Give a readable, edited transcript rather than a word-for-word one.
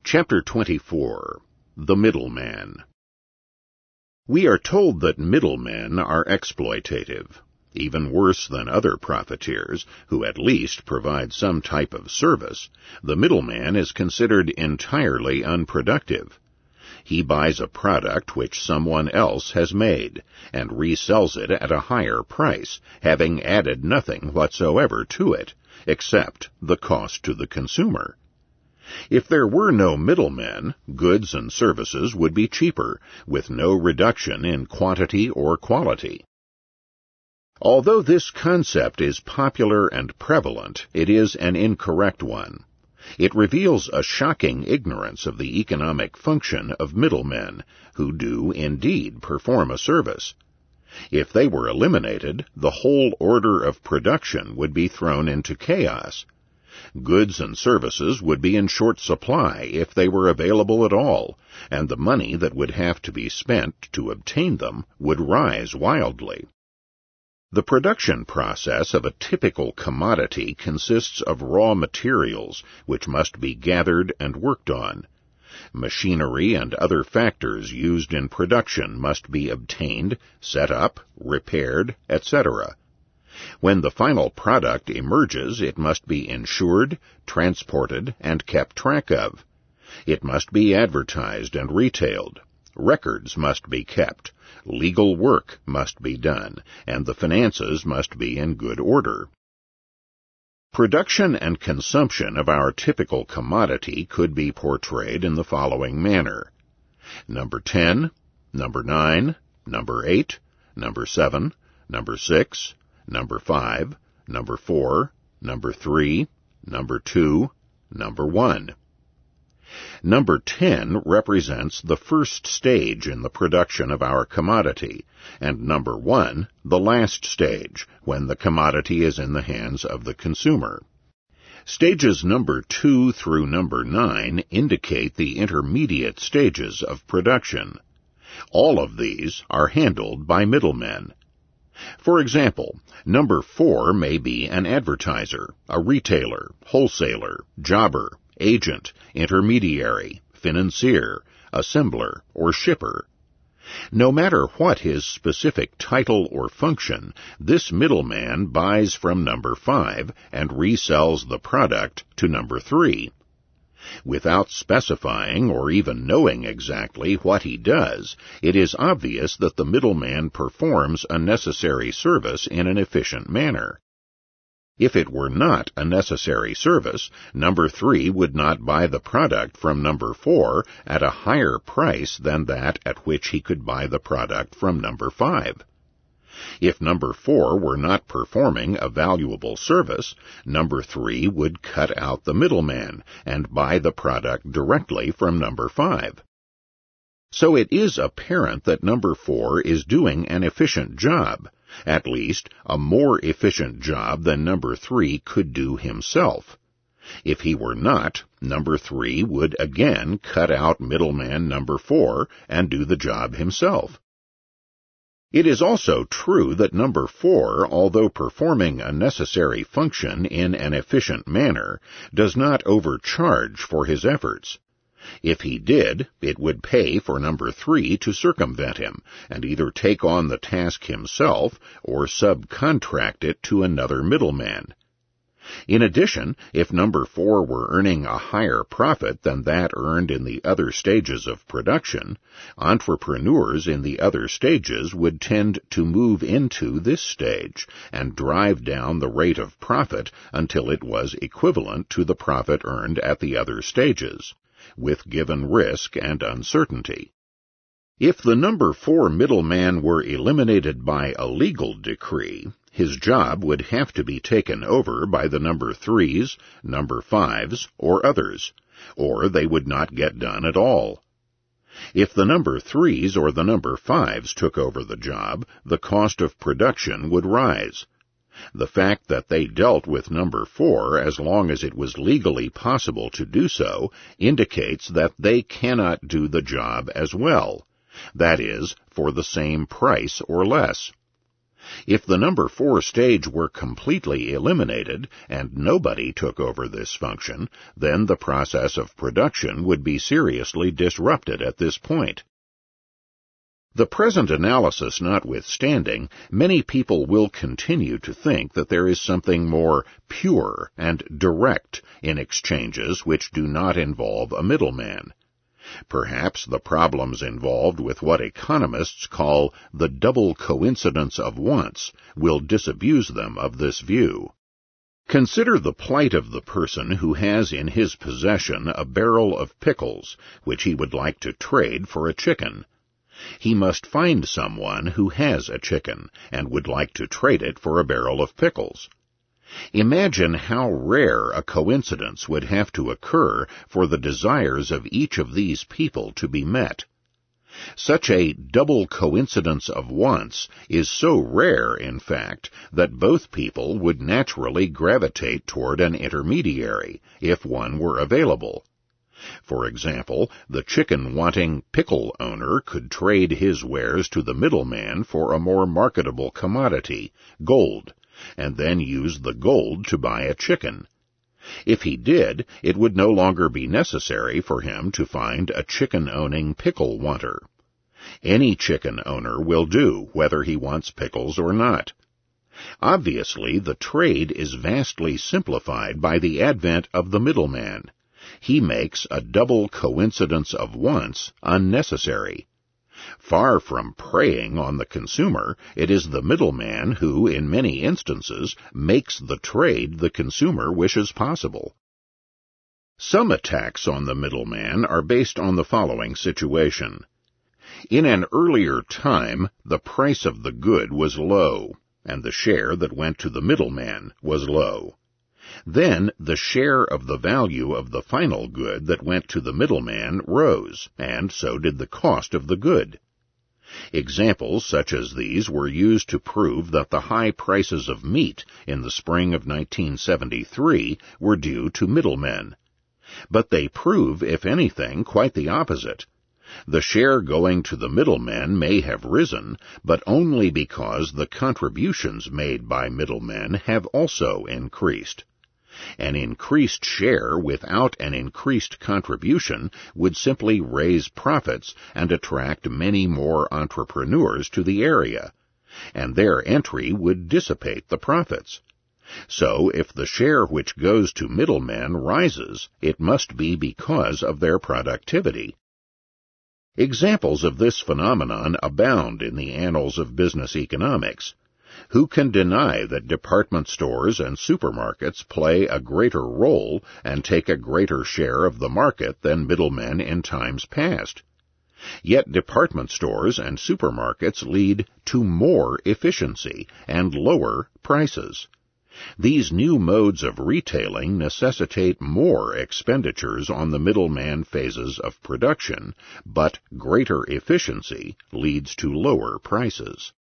Chapter 24. The Middleman. We are told that middlemen are exploitative, even worse than other profiteers, who at least provide some type of service. The middleman is considered entirely unproductive. He buys a product which someone else has made, and resells it at a higher price, having added nothing whatsoever to it, except the cost to the consumer. If there were no middlemen, goods and services would be cheaper, with no reduction in quantity or quality. Although this concept is popular and prevalent, it is an incorrect one. It reveals a shocking ignorance of the economic function of middlemen, who do indeed perform a service. If they were eliminated, the whole order of production would be thrown into chaos. Goods and services would be in short supply if they were available at all, and the money that would have to be spent to obtain them would rise wildly. The production process of a typical commodity consists of raw materials which must be gathered and worked on. Machinery and other factors used in production must be obtained, set up, repaired, etc. When the final product emerges, it must be insured, transported, and kept track of. It must be advertised and retailed. Records must be kept. Legal work must be done, and the finances must be in good order. Production and consumption of our typical commodity could be portrayed in the following manner. Number 10, Number 9, Number 8, Number 7, Number 6, Number 5, Number 4, Number 3, Number 2, Number 1. Number 10 represents the first stage in the production of our commodity, and Number 1 the last stage, when the commodity is in the hands of the consumer. Stages Number 2 through Number 9 indicate the intermediate stages of production. All of these are handled by middlemen. For example, Number 4 may be an advertiser, a retailer, wholesaler, jobber, agent, intermediary, financier, assembler, or shipper. No matter what his specific title or function, this middleman buys from Number 5 and resells the product to Number 3. Without specifying or even knowing exactly what he does, it is obvious that the middleman performs a necessary service in an efficient manner. If it were not a necessary service, Number 3 would not buy the product from Number 4 at a higher price than that at which he could buy the product from Number 5. If Number 4 were not performing a valuable service, Number 3 would cut out the middleman and buy the product directly from Number 5. So it is apparent that Number 4 is doing an efficient job, at least a more efficient job than Number 3 could do himself. If he were not, Number 3 would again cut out middleman Number 4 and do the job himself. It is also true that Number 4, although performing a necessary function in an efficient manner, does not overcharge for his efforts. If he did, it would pay for Number 3 to circumvent him, and either take on the task himself or subcontract it to another middleman. In addition, if Number 4 were earning a higher profit than that earned in the other stages of production, entrepreneurs in the other stages would tend to move into this stage and drive down the rate of profit until it was equivalent to the profit earned at the other stages, with given risk and uncertainty. If the Number 4 middleman were eliminated by a legal decree, his job would have to be taken over by the Number 3s, Number 5s, or others, or they would not get done at all. If the Number 3s or the Number 5s took over the job, the cost of production would rise. The fact that they dealt with Number 4 as long as it was legally possible to do so indicates that they cannot do the job as well, that is, for the same price or less. If the number 4 stage were completely eliminated and nobody took over this function, then the process of production would be seriously disrupted at this point. The present analysis notwithstanding, many people will continue to think that there is something more pure and direct in exchanges which do not involve a middleman. Perhaps the problems involved with what economists call the double coincidence of wants will disabuse them of this view. Consider the plight of the person who has in his possession a barrel of pickles, which he would like to trade for a chicken. He must find someone who has a chicken and would like to trade it for a barrel of pickles. Imagine how rare a coincidence would have to occur for the desires of each of these people to be met. Such a double coincidence of wants is so rare, in fact, that both people would naturally gravitate toward an intermediary, if one were available. For example, the chicken-wanting pickle owner could trade his wares to the middleman for a more marketable commodity, gold, and then use the gold to buy a chicken. If he did, it would no longer be necessary for him to find a chicken-owning pickle wanter. Any chicken owner will do, whether he wants pickles or not. Obviously, the trade is vastly simplified by the advent of the middleman. He makes a double coincidence of wants unnecessary. Far from preying on the consumer, it is the middleman who, in many instances, makes the trade the consumer wishes possible. Some attacks on the middleman are based on the following situation. In an earlier time, the price of the good was low, and the share that went to the middleman was low. Then the share of the value of the final good that went to the middleman rose, and so did the cost of the good. Examples such as these were used to prove that the high prices of meat in the spring of 1973 were due to middlemen. But they prove, if anything, quite the opposite. The share going to the middlemen may have risen, but only because the contributions made by middlemen have also increased. An increased share without an increased contribution would simply raise profits and attract many more entrepreneurs to the area, and their entry would dissipate the profits. So, if the share which goes to middlemen rises, it must be because of their productivity. Examples of this phenomenon abound in the annals of business economics. Who can deny that department stores and supermarkets play a greater role and take a greater share of the market than middlemen in times past? Yet department stores and supermarkets lead to more efficiency and lower prices. These new modes of retailing necessitate more expenditures on the middleman phases of production, but greater efficiency leads to lower prices.